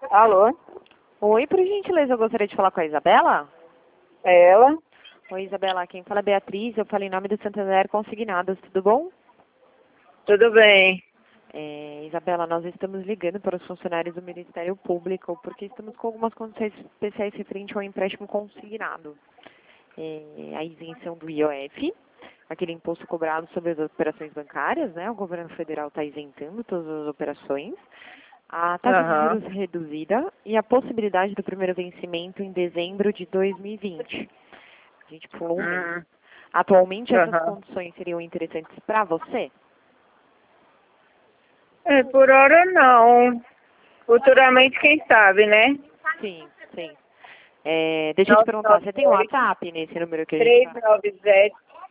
Alô? Oi, por gentileza, eu gostaria de falar com a Isabela. É ela? Oi, Isabela, quem fala é Beatriz, eu falo em nome do Santander Consignados, tudo bom? Tudo bem. Isabela, nós estamos ligando para os funcionários do Ministério Público porque estamos com algumas condições especiais referente ao empréstimo consignado. A isenção do IOF, aquele imposto cobrado sobre as operações bancárias, né? O governo federal está isentando todas as operações. A taxa de Aham. juros reduzida e a possibilidade do primeiro vencimento em dezembro de 2020. A gente pulou um mês. Hum. Atualmente, essas Aham. condições seriam interessantes para você? É, por hora não. Futuramente, quem sabe, né? Sim, sim. Deixa eu te perguntar, você tem um WhatsApp nesse número que a gente está? 397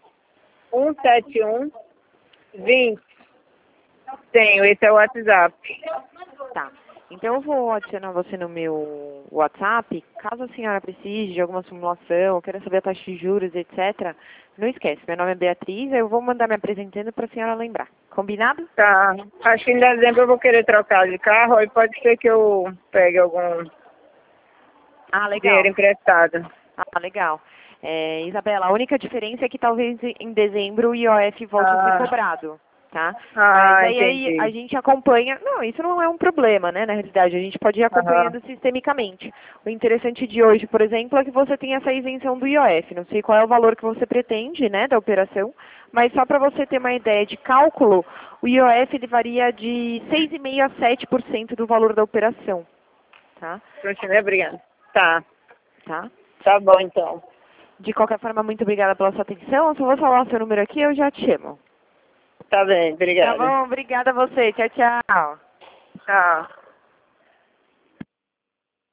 171 20. Tenho, esse é o WhatsApp. Tá. Então eu vou adicionar você no meu WhatsApp. Caso a senhora precise de alguma simulação, queira saber a taxa de juros, etc., não esquece, meu nome é Beatriz, eu vou mandar me apresentando para a senhora lembrar. Combinado? Tá. Acho que em dezembro eu vou querer trocar de carro e pode ser que eu pegue algum Ah, dinheiro legal. emprestado. Ah, legal. Isabela, a única diferença é que talvez em dezembro o IOF volte a ser Ah, cobrado, tá? Mas aí a entendi. gente acompanha. Não, isso não é um problema, né? Na realidade, a gente pode ir Aham. acompanhando sistemicamente. O interessante de hoje, por exemplo, é que você tem essa isenção do IOF. Não sei qual é o valor que você pretende, né, da operação, mas só para você ter uma ideia de cálculo, o IOF ele varia de 6,5% a 7% do valor da operação, tá? Continue obrigado. Tá. Tá? Tá bom, então. De qualquer forma, muito obrigada pela sua atenção. Eu só vou falar o seu número aqui, eu já te chamo. Tá bem, Tá obrigada. bom? Obrigada a você. Tchau, tchau. Tchau.